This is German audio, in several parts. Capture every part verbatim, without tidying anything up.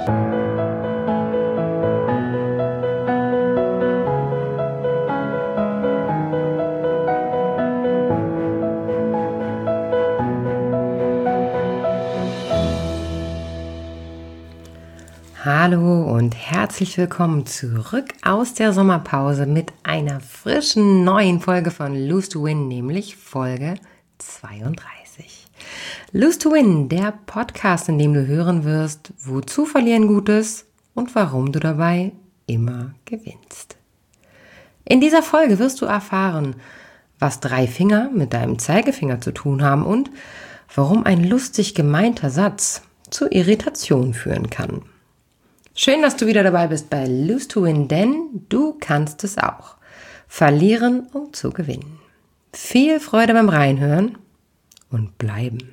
Hallo und herzlich willkommen zurück aus der Sommerpause mit einer frischen neuen Folge von Lose to Win, nämlich Folge zweiunddreißig. Lose to Win, der Podcast, in dem du hören wirst, wozu Verlieren gut ist und warum du dabei immer gewinnst. In dieser Folge wirst du erfahren, was drei Finger mit deinem Zeigefinger zu tun haben und warum ein lustig gemeinter Satz zu Irritation führen kann. Schön, dass du wieder dabei bist bei Lose to Win, denn du kannst es auch. Verlieren, um zu gewinnen. Viel Freude beim Reinhören und bleiben.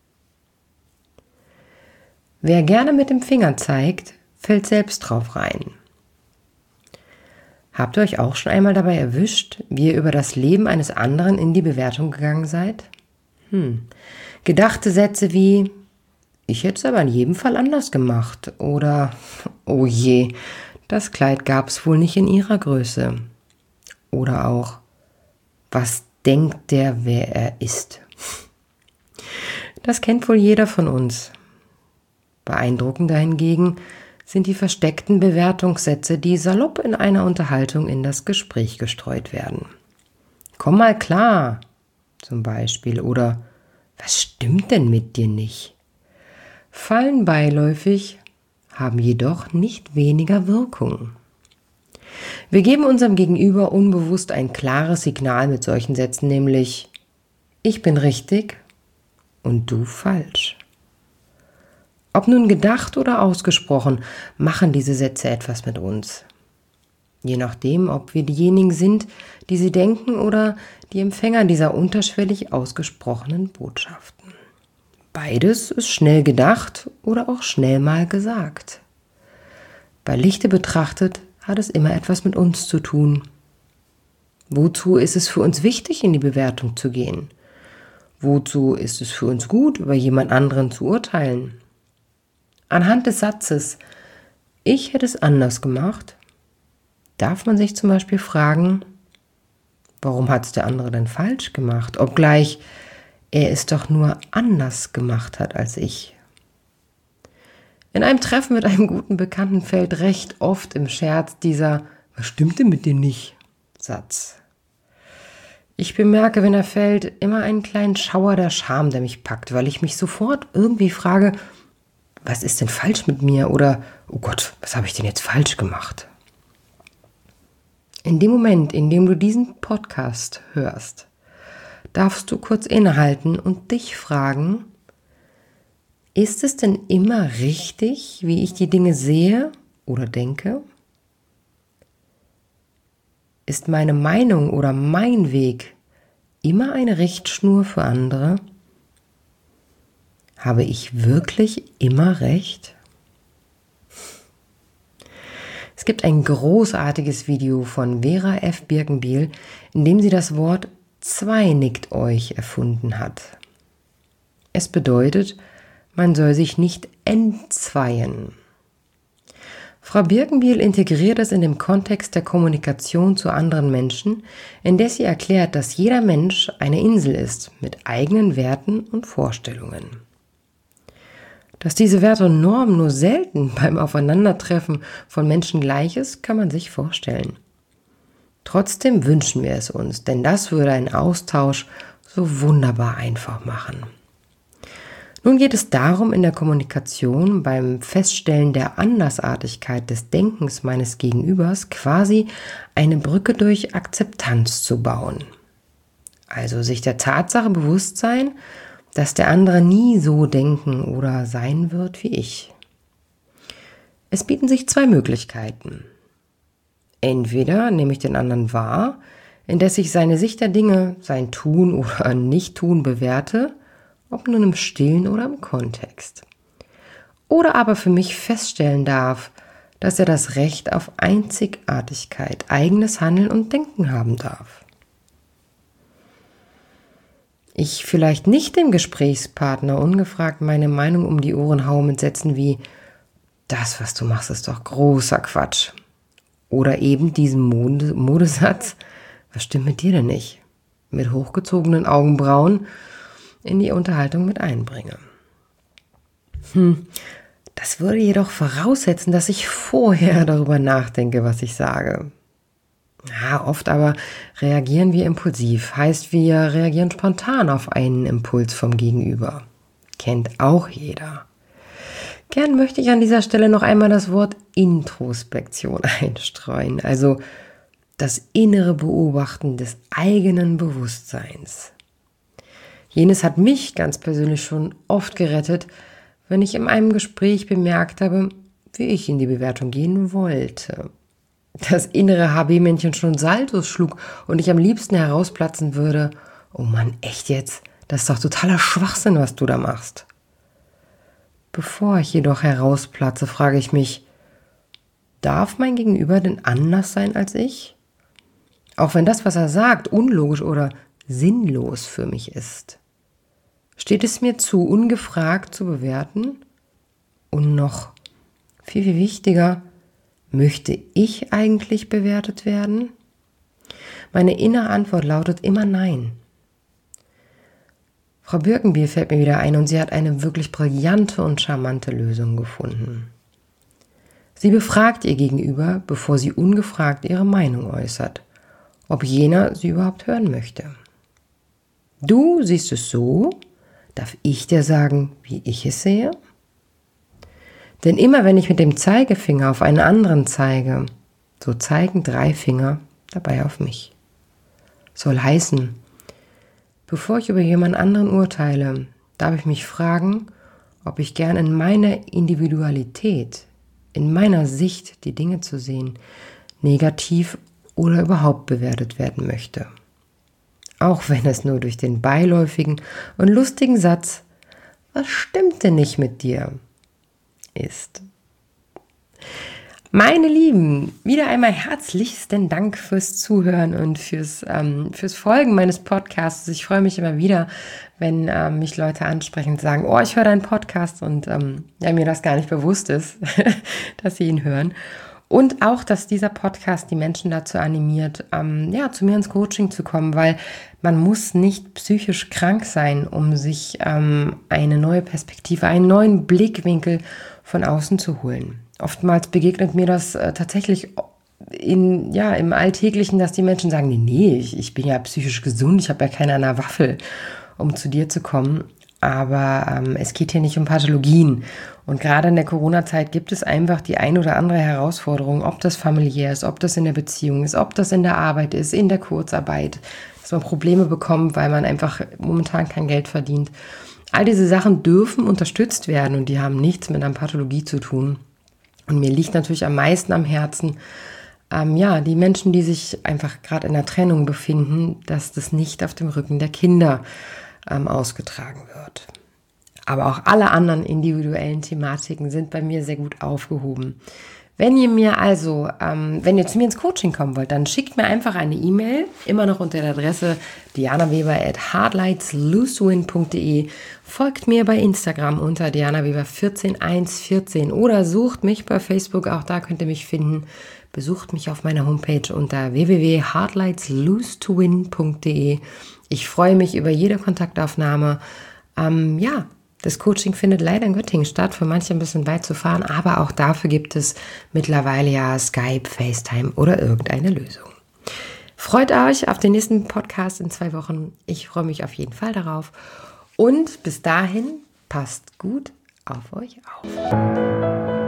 Wer gerne mit dem Finger zeigt, fällt selbst drauf rein. Habt ihr euch auch schon einmal dabei erwischt, wie ihr über das Leben eines anderen in die Bewertung gegangen seid? Hm. Gedachte Sätze wie: Ich hätte es aber in jedem Fall anders gemacht. Oder, oh je, das Kleid gab es wohl nicht in ihrer Größe. Oder auch, was denkt der, wer er ist? Das kennt wohl jeder von uns. Beeindruckender hingegen sind die versteckten Bewertungssätze, die salopp in einer Unterhaltung in das Gespräch gestreut werden. Komm mal klar, zum Beispiel. Oder, was stimmt denn mit dir nicht? Fallen beiläufig, haben jedoch nicht weniger Wirkung. Wir geben unserem Gegenüber unbewusst ein klares Signal mit solchen Sätzen, nämlich: Ich bin richtig und du falsch. Ob nun gedacht oder ausgesprochen, machen diese Sätze etwas mit uns. Je nachdem, ob wir diejenigen sind, die sie denken, oder die Empfänger dieser unterschwellig ausgesprochenen Botschaften. Beides ist schnell gedacht oder auch schnell mal gesagt. Bei Lichte betrachtet hat es immer etwas mit uns zu tun. Wozu ist es für uns wichtig, in die Bewertung zu gehen? Wozu ist es für uns gut, über jemand anderen zu urteilen? Anhand des Satzes „Ich hätte es anders gemacht“ darf man sich zum Beispiel fragen: Warum hat es der andere denn falsch gemacht, obgleich er es doch nur anders gemacht hat als ich? In einem Treffen mit einem guten Bekannten fällt recht oft im Scherz dieser „Was stimmt denn mit dir nicht?“ Satz. Ich bemerke, wenn er fällt, immer einen kleinen Schauer der Scham, der mich packt, weil ich mich sofort irgendwie frage: Was ist denn falsch mit mir? Oder, oh Gott, was habe ich denn jetzt falsch gemacht? In dem Moment, in dem du diesen Podcast hörst, darfst du kurz innehalten und dich fragen: Ist es denn immer richtig, wie ich die Dinge sehe oder denke? Ist meine Meinung oder mein Weg immer eine Richtschnur für andere? Habe ich wirklich immer recht? Es gibt ein großartiges Video von Vera F. Birkenbiel, in dem sie das Wort „Zweinickt euch“ erfunden hat. Es bedeutet, man soll sich nicht entzweien. Frau Birkenbiel integriert es in dem Kontext der Kommunikation zu anderen Menschen, indes sie erklärt, dass jeder Mensch eine Insel ist mit eigenen Werten und Vorstellungen. Dass diese Werte und Normen nur selten beim Aufeinandertreffen von Menschen gleich ist, kann man sich vorstellen. Trotzdem wünschen wir es uns, denn das würde einen Austausch so wunderbar einfach machen. Nun geht es darum, in der Kommunikation beim Feststellen der Andersartigkeit des Denkens meines Gegenübers quasi eine Brücke durch Akzeptanz zu bauen. Also sich der Tatsache bewusst sein, dass der andere nie so denken oder sein wird wie ich. Es bieten sich zwei Möglichkeiten. Entweder nehme ich den anderen wahr, indes ich seine Sicht der Dinge, sein Tun oder Nicht-Tun bewerte, ob nun im Stillen oder im Kontext. Oder aber für mich feststellen darf, dass er das Recht auf Einzigartigkeit, eigenes Handeln und Denken haben darf. Ich vielleicht nicht dem Gesprächspartner ungefragt meine Meinung um die Ohren haue mit Sätzen wie: das, was du machst, ist doch großer Quatsch. Oder eben diesen Mode- Modesatz, was stimmt mit dir denn nicht? Mit hochgezogenen Augenbrauen in die Unterhaltung mit einbringe. Hm, das würde jedoch voraussetzen, dass ich vorher darüber nachdenke, was ich sage. Ja, oft aber reagieren wir impulsiv, heißt wir reagieren spontan auf einen Impuls vom Gegenüber. Kennt auch jeder. Gern möchte ich an dieser Stelle noch einmal das Wort Introspektion einstreuen, also das innere Beobachten des eigenen Bewusstseins. Jenes hat mich ganz persönlich schon oft gerettet, wenn ich in einem Gespräch bemerkt habe, wie ich in die Bewertung gehen wollte. Das innere H B-Männchen schon Saltos schlug und ich am liebsten herausplatzen würde, oh Mann, echt jetzt? Das ist doch totaler Schwachsinn, was du da machst. Bevor ich jedoch herausplatze, frage ich mich, darf mein Gegenüber denn anders sein als ich? Auch wenn das, was er sagt, unlogisch oder sinnlos für mich ist. Steht es mir zu, ungefragt zu bewerten? Und noch viel, viel wichtiger, möchte ich eigentlich bewertet werden? Meine innere Antwort lautet immer nein. Frau Birkenbier fällt mir wieder ein und sie hat eine wirklich brillante und charmante Lösung gefunden. Sie befragt ihr Gegenüber, bevor sie ungefragt ihre Meinung äußert, ob jener sie überhaupt hören möchte. Du siehst es so, darf ich dir sagen, wie ich es sehe? Denn immer wenn ich mit dem Zeigefinger auf einen anderen zeige, so zeigen drei Finger dabei auf mich. Soll heißen, bevor ich über jemand anderen urteile, darf ich mich fragen, ob ich gern in meiner Individualität, in meiner Sicht die Dinge zu sehen, negativ oder überhaupt bewertet werden möchte. Auch wenn es nur durch den beiläufigen und lustigen Satz, was stimmt denn nicht mit dir, ist. Meine Lieben, wieder einmal herzlichsten Dank fürs Zuhören und fürs, ähm, fürs Folgen meines Podcasts. Ich freue mich immer wieder, wenn ähm, mich Leute ansprechen und sagen, oh, ich höre deinen Podcast und ähm, ja, mir das gar nicht bewusst ist, dass sie ihn hören. Und auch, dass dieser Podcast die Menschen dazu animiert, ähm, ja, zu mir ins Coaching zu kommen, weil man muss nicht psychisch krank sein, um sich ähm, eine neue Perspektive, einen neuen Blickwinkel von außen zu holen. Oftmals begegnet mir das äh, tatsächlich in, ja, im Alltäglichen, dass die Menschen sagen, nee, nee, ich, ich bin ja psychisch gesund, ich habe ja keine an der Waffel, um zu dir zu kommen. Aber ähm, es geht hier nicht um Pathologien. Und gerade in der Corona-Zeit gibt es einfach die ein oder andere Herausforderung, ob das familiär ist, ob das in der Beziehung ist, ob das in der Arbeit ist, in der Kurzarbeit, dass man Probleme bekommt, weil man einfach momentan kein Geld verdient. All diese Sachen dürfen unterstützt werden und die haben nichts mit einer Pathologie zu tun. Und mir liegt natürlich am meisten am Herzen, ähm, ja, die Menschen, die sich einfach gerade in der Trennung befinden, dass das nicht auf dem Rücken der Kinder ähm, ausgetragen wird. Aber auch alle anderen individuellen Thematiken sind bei mir sehr gut aufgehoben. Wenn ihr mir also, ähm, wenn ihr zu mir ins Coaching kommen wollt, dann schickt mir einfach eine E-Mail, immer noch unter der Adresse dianaweber at hardlightslosewin punkt de. Folgt mir bei Instagram unter dianaweber eins vier eins eins vier oder sucht mich bei Facebook, auch da könnt ihr mich finden. Besucht mich auf meiner Homepage unter w w w punkt hardlightslose-to-win punkt de. Ich freue mich über jede Kontaktaufnahme. Ähm, ja, das Coaching findet leider in Göttingen statt, für manche ein bisschen weit zu fahren, aber auch dafür gibt es mittlerweile ja Skype, FaceTime oder irgendeine Lösung. Freut euch auf den nächsten Podcast in zwei Wochen. Ich freue mich auf jeden Fall darauf. Und bis dahin, passt gut auf euch auf.